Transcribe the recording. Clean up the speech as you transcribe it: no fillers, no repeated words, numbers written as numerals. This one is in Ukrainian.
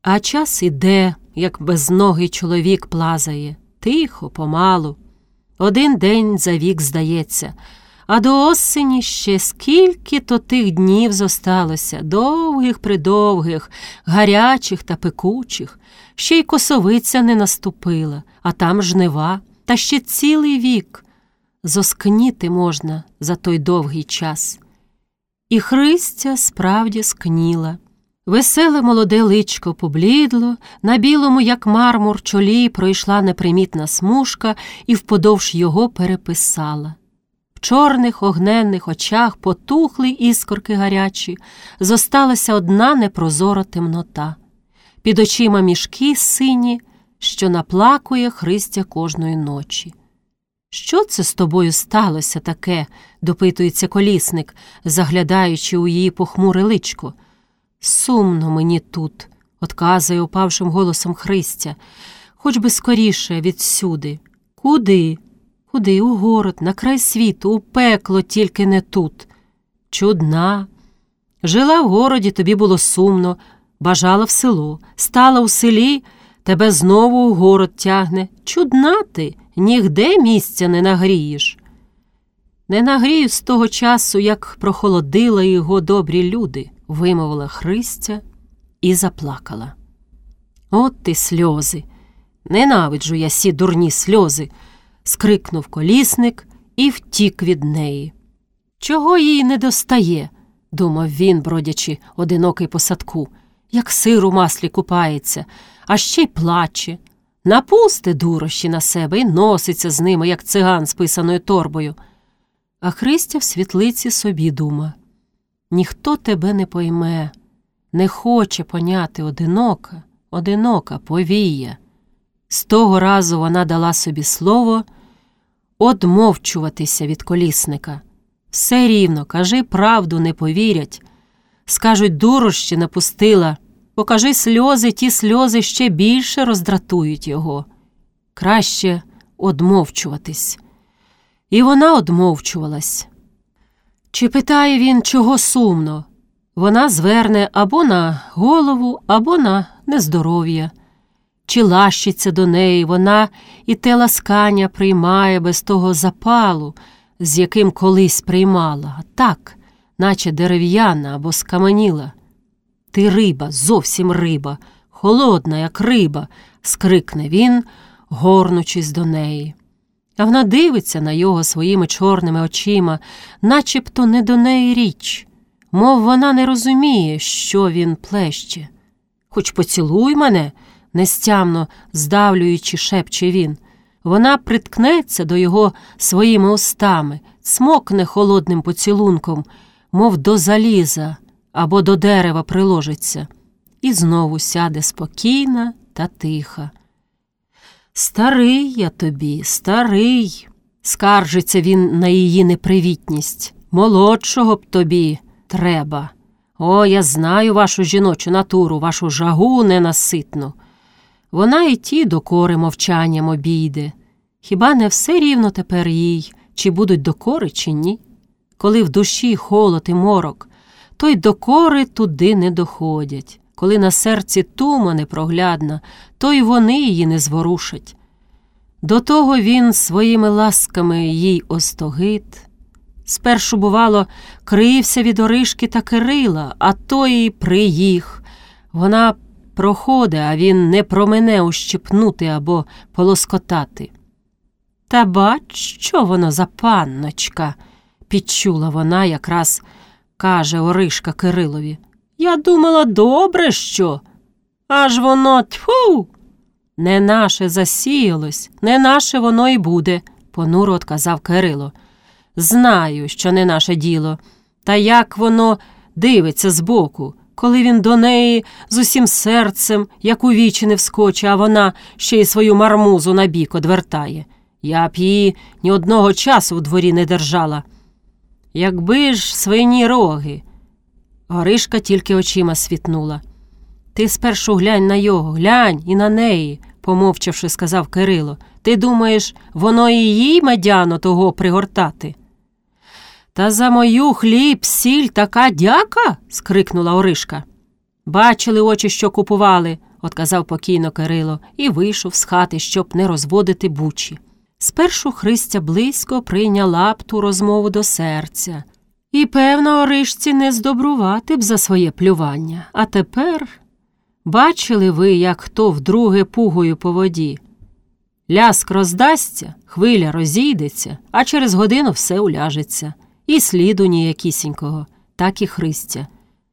А час іде, як безногий чоловік плазає, тихо, помалу. Один день за вік здається, а до осені ще скільки-то тих днів зосталося, довгих-придовгих, гарячих та пекучих. Ще й косовиця не наступила, а там жнива, та ще цілий вік. Зоскніти можна за той довгий час. І Христя справді скніла. Веселе молоде личко поблідло, на білому, як мармур, чолі пройшла непримітна смужка і вподовж його переписала. В чорних огненних очах потухли іскорки гарячі, зосталася одна непрозора темнота. Під очима мішки сині, що наплакує Христя кожної ночі. «Що це з тобою сталося таке?» – допитується колісник, заглядаючи у її похмуре личко. «Сумно мені тут», – одказує упавшим голосом Христя. «Хоч би скоріше відсюди». «Куди?» «Куди? У город, на край світу, у пекло, тільки не тут». «Чудна. Жила в городі, тобі було сумно, бажала в село. Стала у селі, тебе знову у город тягне. Чудна ти, нігде місця не нагрієш». «Не нагрію з того часу, як прохолодили його добрі люди», – вимовила Христя і заплакала. «От ти сльози! Ненавиджу я сі дурні сльози!» – скрикнув колісник і втік від неї. «Чого їй не достає?» – думав він, бродячи одинокий по садку. «Як сир у маслі купається, а ще й плаче. Напусти дурощі на себе і носиться з ними, як циган з писаною торбою». А Христя в світлиці собі дума: «Ніхто тебе не пойме, не хоче поняти одинока повія». З того разу вона дала собі слово одмовчуватися від колісника. Все рівно, кажи правду, не повірять. Скажуть, дурощі напустила, покажи сльози, ті сльози ще більше роздратують його. Краще одмовчуватись. І вона одмовчувалась. Чи питає він, чого сумно? Вона зверне або на голову, або на нездоров'я. Чи лащиться до неї, вона і те ласкання приймає без того запалу, з яким колись приймала, а так, наче дерев'яна або скам'яніла. «Ти риба, зовсім риба, холодна, як риба», – скрикне він, горнучись до неї. А вона дивиться на його своїми чорними очима, начебто не до неї річ, мов вона не розуміє, що він плеще. «Хоч поцілуй мене», – нестямно здавлюючи, шепче він. Вона приткнеться до його своїми устами, цмокне холодним поцілунком, мов до заліза або до дерева приложиться, і знову сяде спокійна та тиха. «Старий я тобі, старий», – скаржиться він на її непривітність. «Молодшого б тобі треба. О, я знаю вашу жіночу натуру, вашу жагу ненаситну». Вона і ті докори мовчанням обійде. Хіба не все рівно тепер їй, чи будуть докори, чи ні? Коли в душі холод і морок, то й докори туди не доходять. Коли на серці тума непроглядна, то й вони її не зворушать. До того він своїми ласками їй остогид. Спершу, бувало, крився від Оришки та Кирила, а то й приїх. Вона проходить, а він не промине ущипнути або полоскотати. «Та бач, що воно за панночка», – підчула вона, якраз каже Оришка Кирилові. «Я думала, добре що, аж воно, тьфу!» «Не наше засіялось, не наше воно й буде», – понуро одказав Кирило. «Знаю, що не наше діло, та як воно дивиться збоку, коли він до неї з усім серцем, як у вічі не вскоче, а вона ще й свою мармузу набік одвертає. Я б її ні одного часу в дворі не держала. Якби ж свині роги». Оришка тільки очима світнула. «Ти спершу глянь на його, глянь і на неї», – помовчавши, сказав Кирило. «Ти думаєш, воно і їй, медяно, того пригортати?» «Та за мою хліб, сіль така дяка?» – скрикнула Оришка. «Бачили очі, що купували», – отказав покійно Кирило і вийшов з хати, щоб не розводити бучі. Спершу Христя близько прийняла б ту розмову до серця. І, певно, Оришці не здобрувати б за своє плювання. А тепер бачили ви, як хто вдруге пугою по воді? Ляск роздасться, хвиля розійдеться, а через годину все уляжеться. І сліду ніякісінького, так і Христя.